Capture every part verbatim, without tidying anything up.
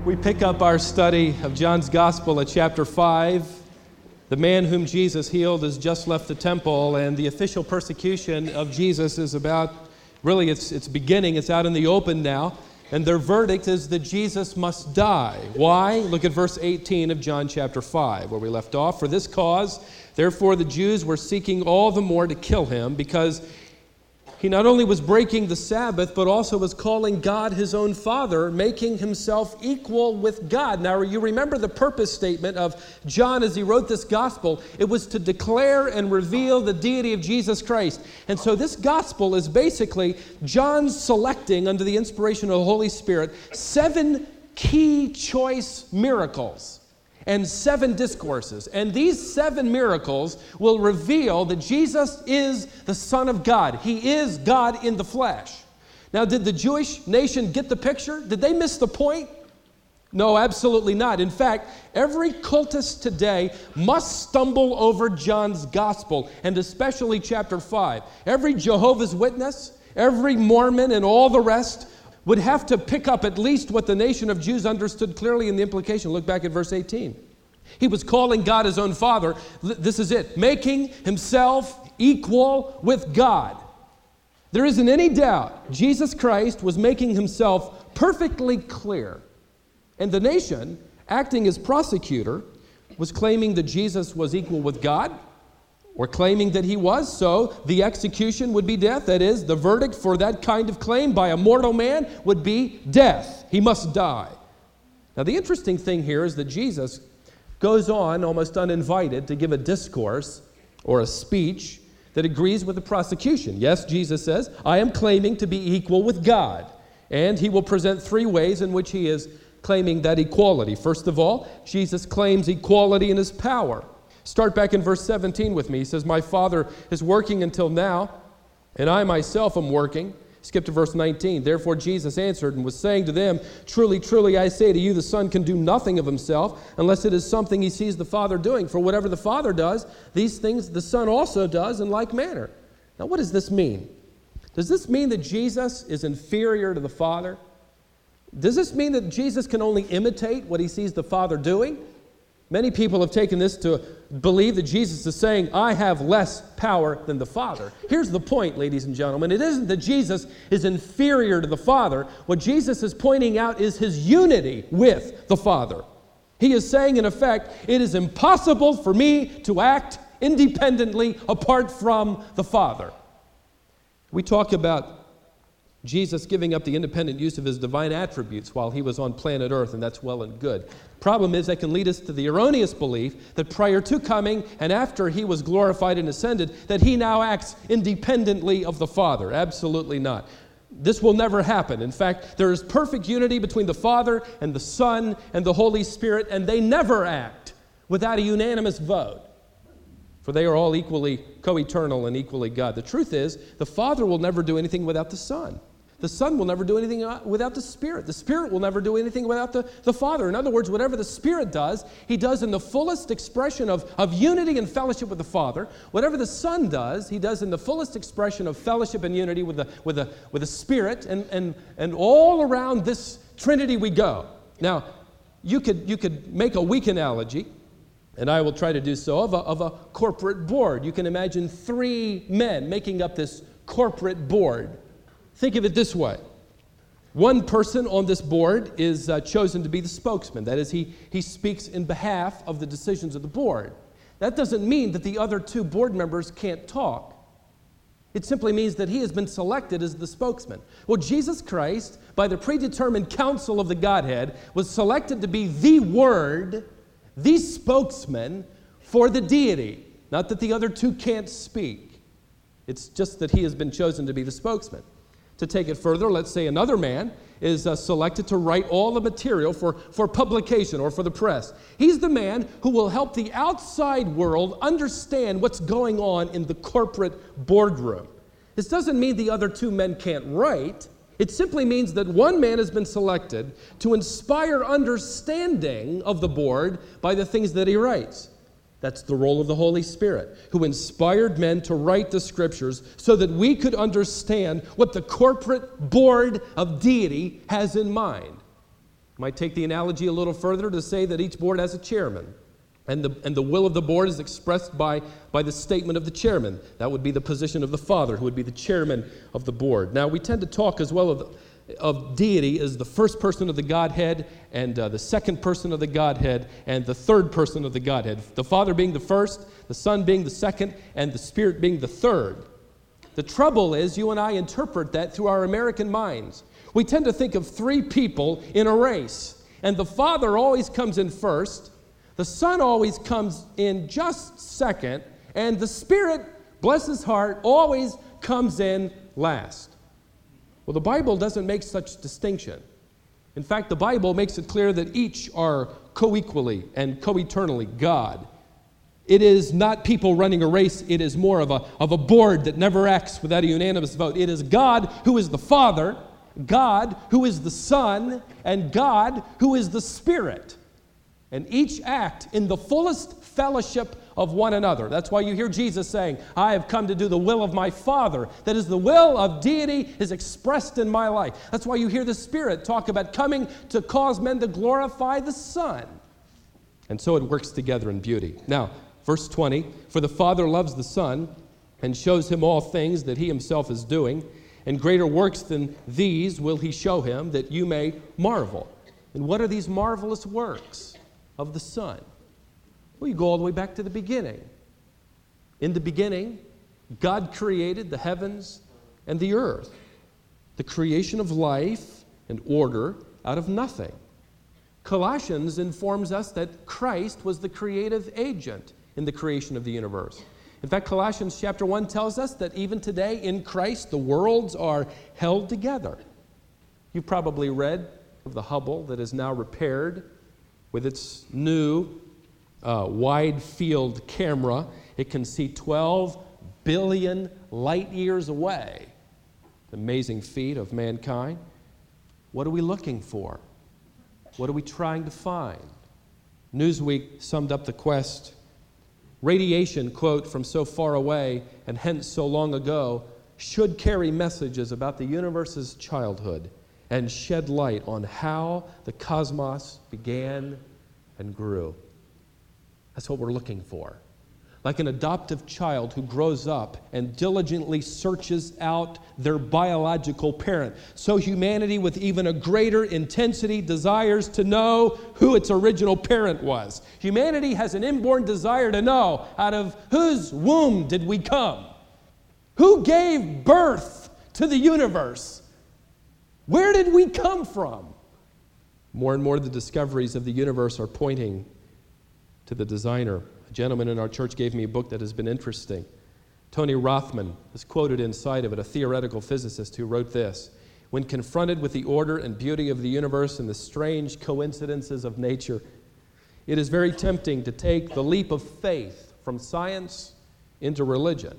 We pick up our study of John's Gospel at chapter five. The man whom Jesus healed has just left the temple, and the official persecution of Jesus is about, really it's, it's beginning, it's out in the open now, and their verdict is that Jesus must die. Why? Look at verse eighteen of John chapter five, where we left off. For this cause, therefore the Jews were seeking all the more to kill him, because he not only was breaking the Sabbath, but also was calling God his own Father, making himself equal with God. Now, you remember the purpose statement of John as he wrote this gospel. It was to declare and reveal the deity of Jesus Christ. And so this gospel is basically John selecting, under the inspiration of the Holy Spirit, seven key choice miracles and seven discourses. And these seven miracles will reveal that Jesus is the Son of God. He is God in the flesh. Now, did the Jewish nation get the picture? Did they miss the point? No, absolutely not. In fact, every cultist today must stumble over John's gospel, and especially chapter five. Every Jehovah's Witness, every Mormon, and all the rest would have to pick up at least what the nation of Jews understood clearly in the implication. Look back at verse eighteen. He was calling God his own Father. This is it. Making himself equal with God. There isn't any doubt Jesus Christ was making himself perfectly clear. And the nation, acting as prosecutor, was claiming that Jesus was equal with God, or claiming that he was, so the execution would be death. That is, the verdict for that kind of claim by a mortal man would be death. He must die. Now, the interesting thing here is that Jesus goes on, almost uninvited, to give a discourse or a speech that agrees with the prosecution. Yes, Jesus says, I am claiming to be equal with God. And he will present three ways in which he is claiming that equality. First of all, Jesus claims equality in his power. Start back in verse seventeen with me. He says, my Father is working until now, and I myself am working. Skip to verse nineteen. Therefore Jesus answered and was saying to them, truly, truly, I say to you, the Son can do nothing of himself unless it is something he sees the Father doing. For whatever the Father does, these things the Son also does in like manner. Now, what does this mean? Does this mean that Jesus is inferior to the Father? Does this mean that Jesus can only imitate what he sees the Father doing? Many people have taken this to believe that Jesus is saying, I have less power than the Father. Here's the point, ladies and gentlemen. It isn't that Jesus is inferior to the Father. What Jesus is pointing out is his unity with the Father. He is saying, in effect, it is impossible for me to act independently apart from the Father. We talk about Jesus giving up the independent use of his divine attributes while he was on planet Earth, and that's well and good. Problem is, that can lead us to the erroneous belief that prior to coming and after he was glorified and ascended, that he now acts independently of the Father. Absolutely not. This will never happen. In fact, there is perfect unity between the Father and the Son and the Holy Spirit, and they never act without a unanimous vote. For they are all equally co-eternal and equally God. The truth is, the Father will never do anything without the Son. The Son will never do anything without the Spirit. The Spirit will never do anything without the, the Father. In other words, whatever the Spirit does, he does in the fullest expression of, of unity and fellowship with the Father. Whatever the Son does, he does in the fullest expression of fellowship and unity with the, with the, with the Spirit. And, and, and all around this Trinity we go. Now, you could, you could make a weak analogy, and I will try to do so, of a, of a corporate board. You can imagine three men making up this corporate board. Think of it this way. One person on this board is uh, chosen to be the spokesman. That is, he, he speaks in behalf of the decisions of the board. That doesn't mean that the other two board members can't talk. It simply means that he has been selected as the spokesman. Well, Jesus Christ, by the predetermined counsel of the Godhead, was selected to be the Word, the spokesman for the deity. Not that the other two can't speak. It's just that he has been chosen to be the spokesman. To take it further, let's say another man is uh, selected to write all the material for, for publication or for the press. He's the man who will help the outside world understand what's going on in the corporate boardroom. This doesn't mean the other two men can't write. It simply means that one man has been selected to inspire understanding of the board by the things that he writes. That's the role of the Holy Spirit, who inspired men to write the Scriptures so that we could understand what the corporate board of deity has in mind. Might take the analogy a little further to say that each board has a chairman. And the, and the will of the board is expressed by, by the statement of the chairman. That would be the position of the Father, who would be the chairman of the board. Now, we tend to talk as well of, of deity as the first person of the Godhead, and uh, the second person of the Godhead, and the third person of the Godhead. The Father being the first, the Son being the second, and the Spirit being the third. The trouble is, you and I interpret that through our American minds. We tend to think of three people in a race, and the Father always comes in first, the Son always comes in just second, and the Spirit, bless his heart, always comes in last. Well, the Bible doesn't make such distinction. In fact, the Bible makes it clear that each are co-equally and co-eternally God. It is not people running a race. It is more of a, of a board that never acts without a unanimous vote. It is God who is the Father, God who is the Son, and God who is the Spirit. And each act in the fullest fellowship of one another. That's why you hear Jesus saying, I have come to do the will of my Father. That is, the will of deity is expressed in my life. That's why you hear the Spirit talk about coming to cause men to glorify the Son. And so it works together in beauty. Now, verse twenty, for the Father loves the Son and shows him all things that he himself is doing, and greater works than these will he show him, that you may marvel. And what are these marvelous works of the Son? Well, you go all the way back to the beginning. In the beginning, God created the heavens and the earth. The creation of life and order out of nothing. Colossians informs us that Christ was the creative agent in the creation of the universe. In fact, Colossians chapter one tells us that even today in Christ, the worlds are held together. You've probably read of the Hubble that is now repaired with its new uh, wide field camera. It can see twelve billion light years away. Amazing feat of mankind. What are we looking for? What are we trying to find? Newsweek summed up the quest. Radiation, quote, from so far away and hence so long ago, should carry messages about the universe's childhood and shed light on how the cosmos began and grew. That's what we're looking for. Like an adoptive child who grows up and diligently searches out their biological parent. So humanity, with even a greater intensity, desires to know who its original parent was. Humanity has an inborn desire to know out of whose womb did we come? Who gave birth to the universe? Where did we come from? More and more the discoveries of the universe are pointing to the designer. A gentleman in our church gave me a book that has been interesting. Tony Rothman is quoted inside of it, a theoretical physicist who wrote this: when confronted with the order and beauty of the universe and the strange coincidences of nature, it is very tempting to take the leap of faith from science into religion.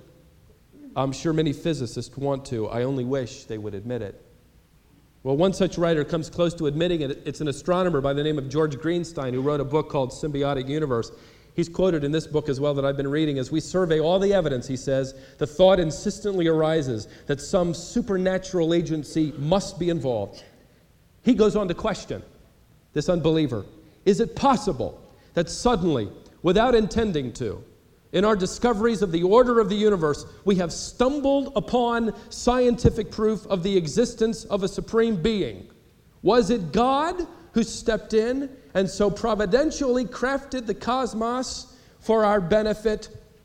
I'm sure many physicists want to. I only wish they would admit it. Well, one such writer comes close to admitting it. It's an astronomer by the name of George Greenstein who wrote a book called Symbiotic Universe. He's quoted in this book as well that I've been reading. As we survey all the evidence, he says, the thought insistently arises that some supernatural agency must be involved. He goes on to question this unbeliever. Is it possible that suddenly, without intending to, in our discoveries of the order of the universe, we have stumbled upon scientific proof of the existence of a supreme being? Was it God who stepped in and so providentially crafted the cosmos for our benefit?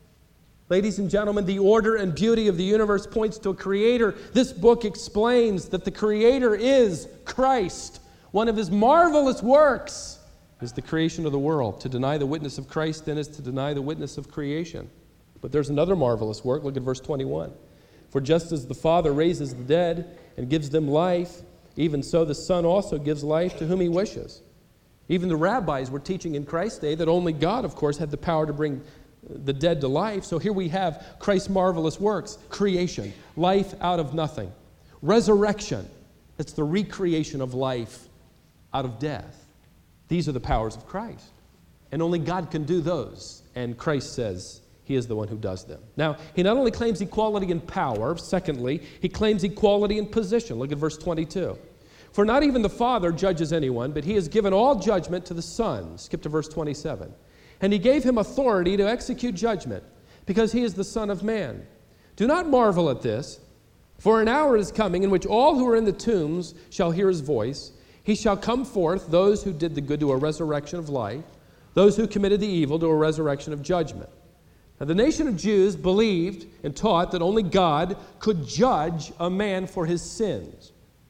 Ladies and gentlemen, the order and beauty of the universe points to a creator. This book explains that the creator is Christ. One of his marvelous works is the creation of the world. To deny the witness of Christ, then, is to deny the witness of creation. But there's another marvelous work. Look at verse twenty-one. For just as the Father raises the dead and gives them life, even so the Son also gives life to whom he wishes. Even the rabbis were teaching in Christ's day that only God, of course, had the power to bring the dead to life. So here we have Christ's marvelous works. Creation, life out of nothing. Resurrection, that's the recreation of life out of death. These are the powers of Christ. And only God can do those. And Christ says he is the one who does them. Now, he not only claims equality in power, secondly, he claims equality in position. Look at verse twenty-two. For not even the Father judges anyone, but he has given all judgment to the Son. Skip to verse twenty-seven. And he gave him authority to execute judgment, because he is the Son of Man. Do not marvel at this, for an hour is coming in which all who are in the tombs shall hear his voice. He shall come forth, those who did the good to a resurrection of life, those who committed the evil to a resurrection of judgment. Now the nation of Jews believed and taught that only God could judge a man for his sins.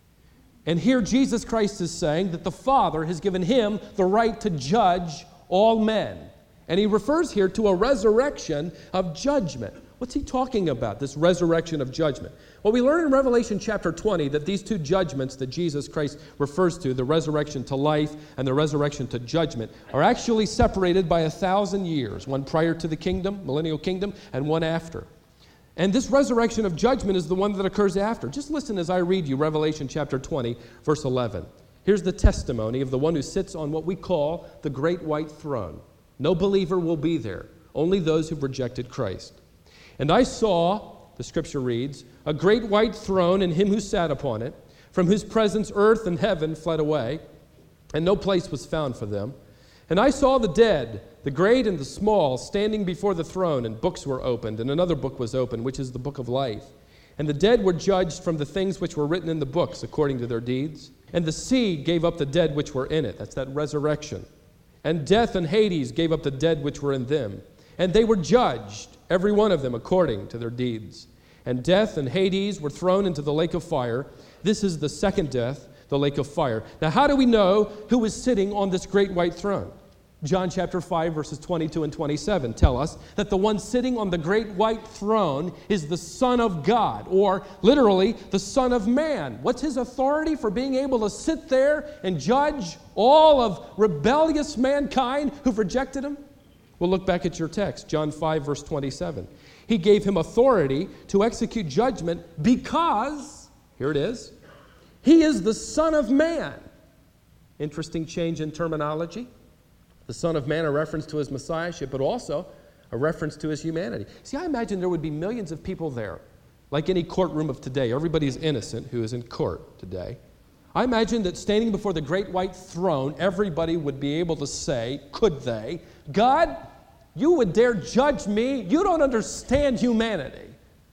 And here Jesus Christ is saying that the Father has given him the right to judge all men. And he refers here to a resurrection of judgment. What's he talking about, this resurrection of judgment? Well, we learn in Revelation chapter twenty that these two judgments that Jesus Christ refers to, the resurrection to life and the resurrection to judgment, are actually separated by a thousand years, one prior to the kingdom, millennial kingdom, and one after. And this resurrection of judgment is the one that occurs after. Just listen as I read you Revelation chapter twenty, verse eleven. Here's the testimony of the one who sits on what we call the great white throne. No believer will be there, only those who've rejected Christ. And I saw, the scripture reads, a great white throne and him who sat upon it, from whose presence earth and heaven fled away, and no place was found for them. And I saw the dead, the great and the small, standing before the throne, and books were opened, and another book was opened, which is the book of life. And the dead were judged from the things which were written in the books, according to their deeds. And the sea gave up the dead which were in it. That's that resurrection. And death and Hades gave up the dead which were in them. And they were judged, every one of them, according to their deeds. And death and Hades were thrown into the lake of fire. This is the second death, the lake of fire. Now, how do we know who is sitting on this great white throne? John chapter five, verses twenty-two and twenty-seven tell us that the one sitting on the great white throne is the Son of God, or literally, the Son of Man. What's his authority for being able to sit there and judge all of rebellious mankind who've rejected him? Well, look back at your text, John five, verse twenty-seven. He gave him authority to execute judgment because, here it is, he is the Son of Man. Interesting change in terminology. The Son of Man, a reference to his messiahship, but also a reference to his humanity. See, I imagine there would be millions of people there, like any courtroom of today. Everybody is innocent who is in court today. I imagine that standing before the great white throne, everybody would be able to say, could they, God, you would dare judge me? You don't understand humanity.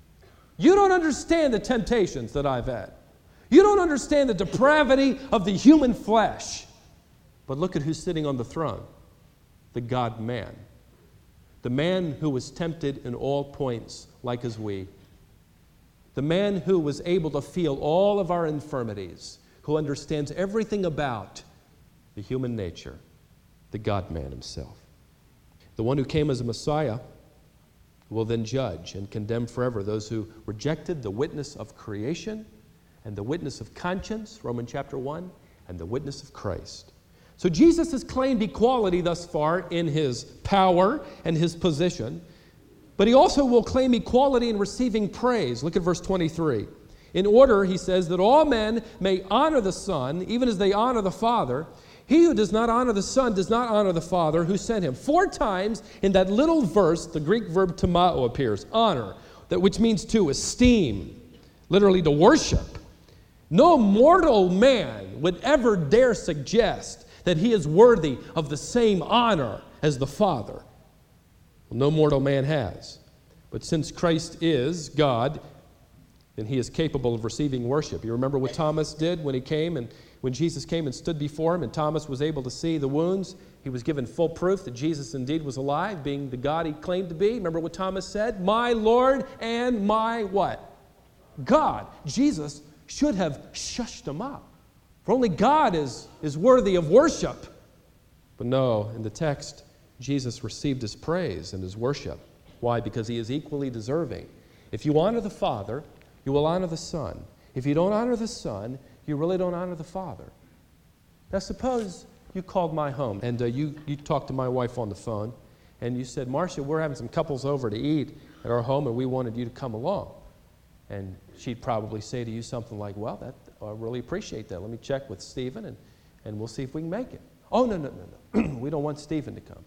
You don't understand the temptations that I've had. You don't understand the depravity of the human flesh. But look at who's sitting on the throne. The God-man. The man who was tempted in all points, like as we. The man who was able to feel all of our infirmities, who understands everything about the human nature, the God-man himself. The one who came as a Messiah will then judge and condemn forever those who rejected the witness of creation and the witness of conscience, Romans chapter one, and the witness of Christ. So Jesus has claimed equality thus far in his power and his position, but he also will claim equality in receiving praise. Look at verse twenty-three. In order, he says, that all men may honor the Son, even as they honor the Father. He who does not honor the Son does not honor the Father who sent him. Four times in that little verse, the Greek verb timao appears, honor, that which means to esteem, literally to worship. No mortal man would ever dare suggest that he is worthy of the same honor as the Father. Well, no mortal man has. But since Christ is God, then he is capable of receiving worship. You remember what Thomas did when he came and when Jesus came and stood before him and Thomas was able to see the wounds? He was given full proof that Jesus indeed was alive, being the God he claimed to be. Remember what Thomas said? My Lord and my what? God. Jesus should have shushed him up. For only God is, is worthy of worship. But no, in the text, Jesus received his praise and his worship. Why? Because he is equally deserving. If you honor the Father, you will honor the Son. If you don't honor the Son, you really don't honor the Father. Now suppose you called my home and uh, you, you talked to my wife on the phone and you said, Marcia, we're having some couples over to eat at our home and we wanted you to come along. And she'd probably say to you something like, well, that, I really appreciate that. Let me check with Stephen and, and we'll see if we can make it. Oh, no, no, no, no. We don't want Stephen to come.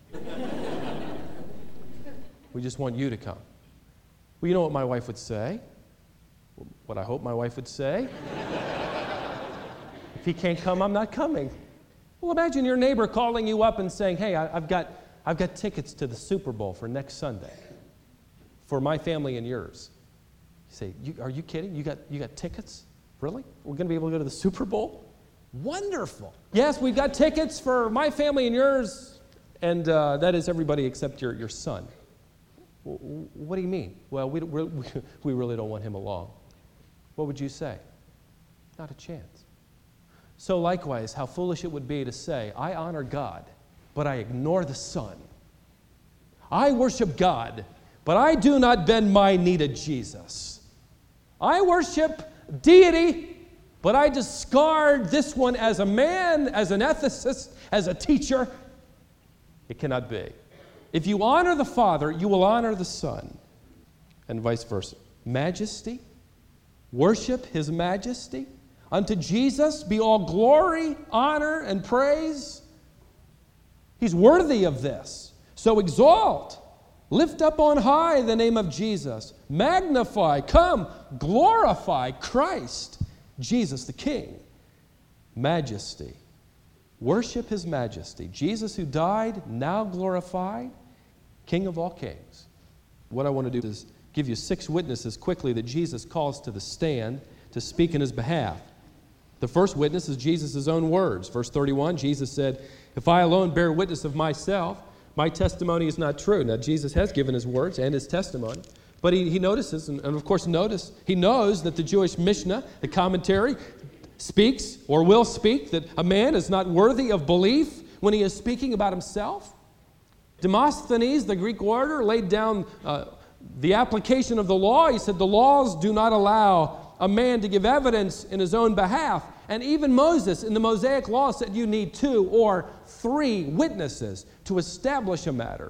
We just want you to come. Well, you know what my wife would say? What I hope my wife would say? he can't come, I'm not coming. Well, imagine your neighbor calling you up and saying, hey, I, I've got, I've got tickets to the Super Bowl for next Sunday for my family and yours. You say, you, are you kidding? You got, you got tickets? Really? We're going to be able to go to the Super Bowl? Wonderful. Yes, we've got tickets for my family and yours, and uh, that is everybody except your, your son. W- what do you mean? Well, we, we, we really don't want him along. What would you say? Not a chance. So likewise, how foolish it would be to say, I honor God, but I ignore the Son. I worship God, but I do not bend my knee to Jesus. I worship deity, but I discard this one as a man, as an ethicist, as a teacher. It cannot be. If you honor the Father, you will honor the Son, and vice versa. Majesty, worship His majesty. Unto Jesus be all glory, honor, and praise. He's worthy of this. So exalt, lift up on high the name of Jesus. Magnify, come, glorify Christ, Jesus the King. Majesty. Worship His majesty. Jesus who died, now glorified, King of all kings. What I want to do is give you six witnesses quickly that Jesus calls to the stand to speak in His behalf. The first witness is Jesus' own words. Verse thirty-one, Jesus said, if I alone bear witness of myself, my testimony is not true. Now, Jesus has given His words and His testimony, but he, he notices, and, and of course notice, he knows that the Jewish Mishnah, the commentary, speaks or will speak that a man is not worthy of belief when he is speaking about himself. Demosthenes, the Greek orator, laid down uh, the application of the law. He said the laws do not allow a man to give evidence in his own behalf. And even Moses in the Mosaic law said you need two or three witnesses to establish a matter.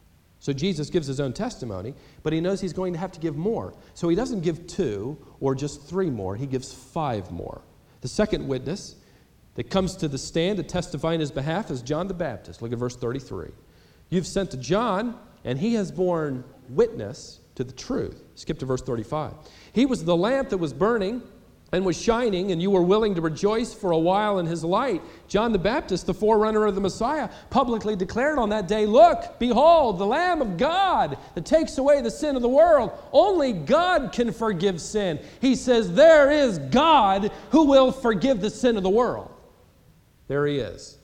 So Jesus gives His own testimony, but He knows He's going to have to give more. So He doesn't give two or just three more. He gives five more. The second witness that comes to the stand to testify in His behalf is John the Baptist. Look at verse thirty-three. You've sent to John, and he has borne witness to the truth. Skip to verse thirty-five. He was the lamp that was burning and was shining, and you were willing to rejoice for a while in his light. John the Baptist, the forerunner of the Messiah, publicly declared on that day, look, behold, the Lamb of God that takes away the sin of the world. Only God can forgive sin. He says, there is God who will forgive the sin of the world. There He is.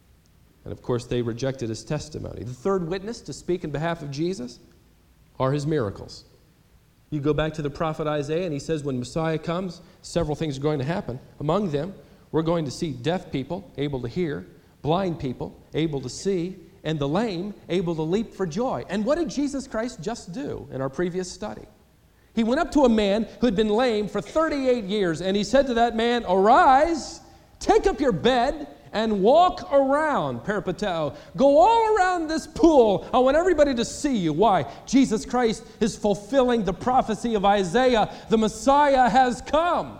And of course, they rejected His testimony. The third witness to speak in behalf of Jesus are His miracles. You go back to the prophet Isaiah, and he says when Messiah comes, several things are going to happen. Among them, we're going to see deaf people able to hear, blind people able to see, and the lame able to leap for joy. And what did Jesus Christ just do in our previous study? He went up to a man who had been lame for thirty-eight years, and He said to that man, arise, take up your bed, and walk around, peripateo. Go all around this pool. I want everybody to see you. Why? Jesus Christ is fulfilling the prophecy of Isaiah. The Messiah has come.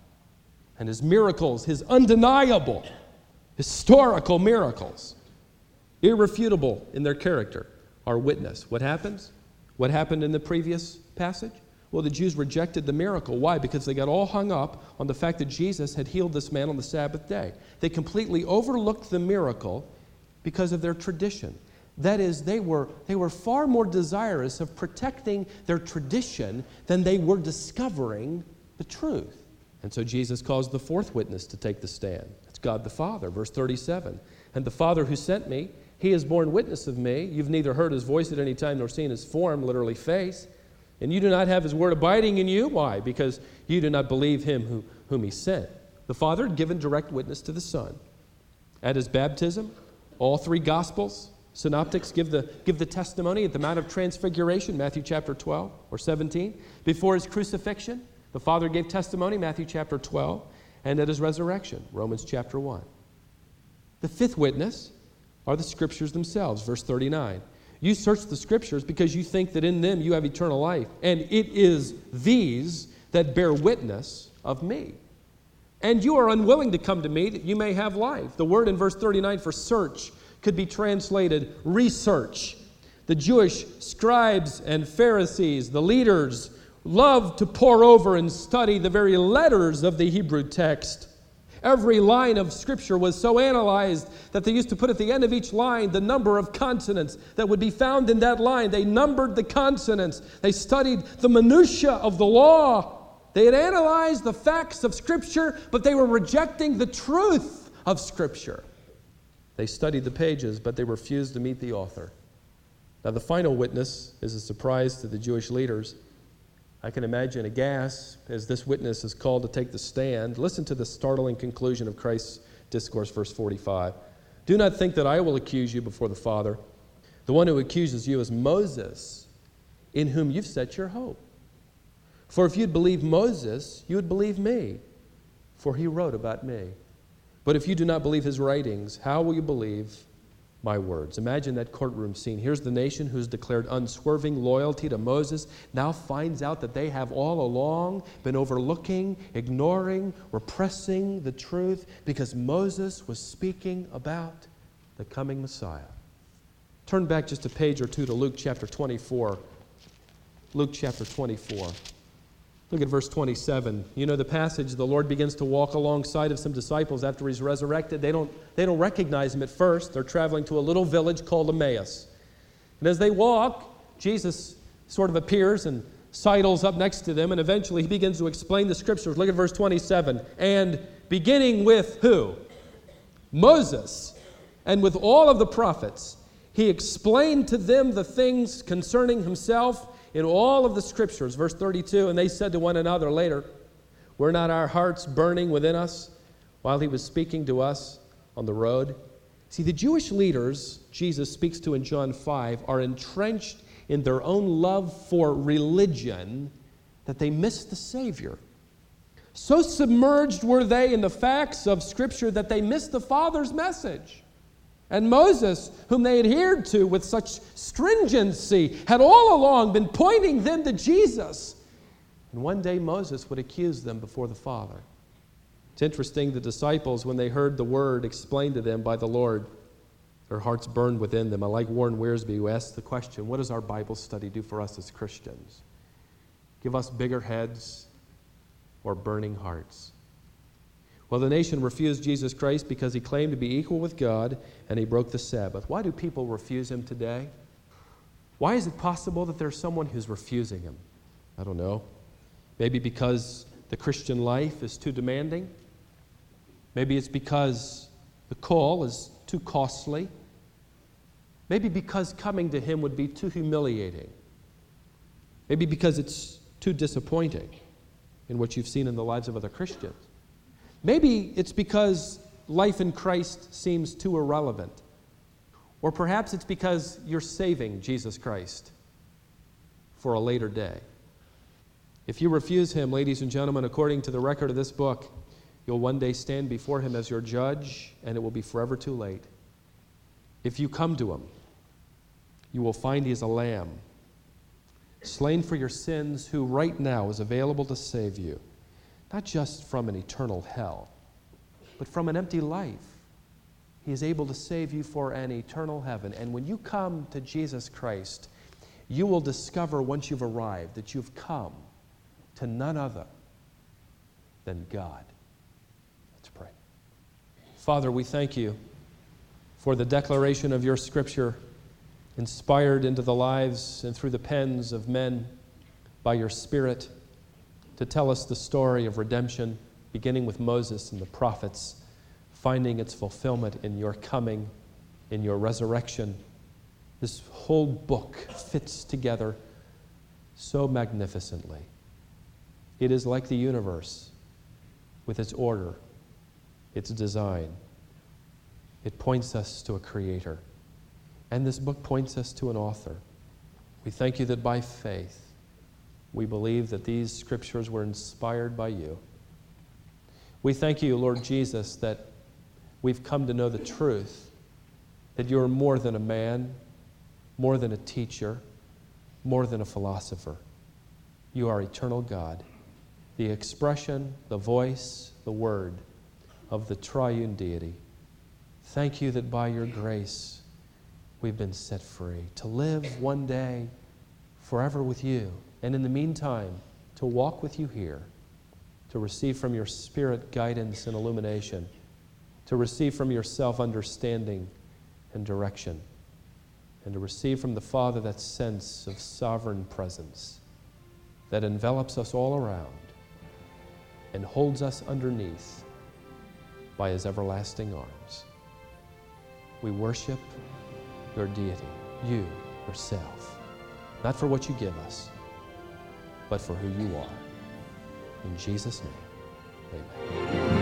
And His miracles, His undeniable, historical miracles, irrefutable in their character, are witness. What happens? What happened in the previous passage? Well, the Jews rejected the miracle. Why? Because they got all hung up on the fact that Jesus had healed this man on the Sabbath day. They completely overlooked the miracle because of their tradition. That is, they were, they were far more desirous of protecting their tradition than they were discovering the truth. And so Jesus calls the fourth witness to take the stand. It's God the Father, verse thirty-seven. And the Father who sent me, He has borne witness of me. You've neither heard His voice at any time nor seen His form, literally face. And you do not have His word abiding in you. Why? Because you do not believe Him who, whom He sent. The Father had given direct witness to the Son. At His baptism, all three Gospels, synoptics give the, give the testimony at the Mount of Transfiguration, Matthew chapter twelve or seventeen. Before His crucifixion, the Father gave testimony, Matthew chapter twelve. And at His resurrection, Romans chapter one. The fifth witness are the Scriptures themselves, verse thirty-nine. You search the Scriptures because you think that in them you have eternal life, and it is these that bear witness of me. And you are unwilling to come to me that you may have life. The word in verse thirty-nine for search could be translated research. The Jewish scribes and Pharisees, the leaders, loved to pore over and study the very letters of the Hebrew text. Every line of Scripture was so analyzed that they used to put at the end of each line the number of consonants that would be found in that line. They numbered the consonants. They studied the minutiae of the law. They had analyzed the facts of Scripture, but they were rejecting the truth of Scripture. They studied the pages, but they refused to meet the author. Now, the final witness is a surprise to the Jewish leaders. I can imagine a gasp as this witness is called to take the stand. Listen to the startling conclusion of Christ's discourse, verse forty-five. Do not think that I will accuse you before the Father. The one who accuses you is Moses, in whom you've set your hope. For if you'd believe Moses, you would believe me, for he wrote about me. But if you do not believe his writings, how will you believe my words? Imagine that courtroom scene. Here's the nation who's declared unswerving loyalty to Moses, now finds out that they have all along been overlooking, ignoring, repressing the truth because Moses was speaking about the coming Messiah. Turn back just a page or two to Luke chapter twenty-four. Luke chapter twenty-four. Look at verse twenty-seven. You know the passage, the Lord begins to walk alongside of some disciples after he's resurrected. They don't, they don't recognize him at first. They're traveling to a little village called Emmaus. And as they walk, Jesus sort of appears and sidles up next to them, and eventually he begins to explain the Scriptures. Look at verse twenty-seven. And beginning with who? Moses, and with all of the prophets, he explained to them the things concerning himself in all of the Scriptures. Verse thirty-two, and they said to one another later, were not our hearts burning within us while he was speaking to us on the road? See, the Jewish leaders Jesus speaks to in John five are entrenched in their own love for religion that they miss the Savior. So submerged were they in the facts of Scripture that they missed the Father's message. And Moses, whom they adhered to with such stringency, had all along been pointing them to Jesus. And one day Moses would accuse them before the Father. It's interesting, the disciples, when they heard the word explained to them by the Lord, their hearts burned within them. I like Warren Wiersbe, who asked the question, what does our Bible study do for us as Christians? Give us bigger heads or burning hearts? Well, the nation refused Jesus Christ because he claimed to be equal with God and he broke the Sabbath. Why do people refuse him today? Why is it possible that there's someone who's refusing him? I don't know. Maybe because the Christian life is too demanding. Maybe it's because the call is too costly. Maybe because coming to him would be too humiliating. Maybe because it's too disappointing in what you've seen in the lives of other Christians. Maybe it's because life in Christ seems too irrelevant. Or perhaps it's because you're saving Jesus Christ for a later day. If you refuse him, ladies and gentlemen, according to the record of this book, you'll one day stand before him as your judge, and it will be forever too late. If you come to him, you will find he is a lamb, slain for your sins, who right now is available to save you. Not just from an eternal hell, but from an empty life. He is able to save you for an eternal heaven. And when you come to Jesus Christ, you will discover once you've arrived that you've come to none other than God. Let's pray. Father, we thank you for the declaration of your Scripture, inspired into the lives and through the pens of men by your Spirit, to tell us the story of redemption, beginning with Moses and the prophets, finding its fulfillment in your coming, in your resurrection. This whole book fits together so magnificently. It is like the universe with its order, its design. It points us to a creator. And this book points us to an author. We thank you that by faith, we believe that these Scriptures were inspired by you. We thank you, Lord Jesus, that we've come to know the truth, that you're more than a man, more than a teacher, more than a philosopher. You are eternal God, the expression, the voice, the word of the triune deity. Thank you that by your grace we've been set free to live one day forever with you. And in the meantime, to walk with you here, to receive from your Spirit guidance and illumination, to receive from yourself understanding and direction, and to receive from the Father that sense of sovereign presence that envelops us all around and holds us underneath by His everlasting arms. We worship your deity, you, yourself, not for what you give us, but for who you are. In Jesus' name, amen.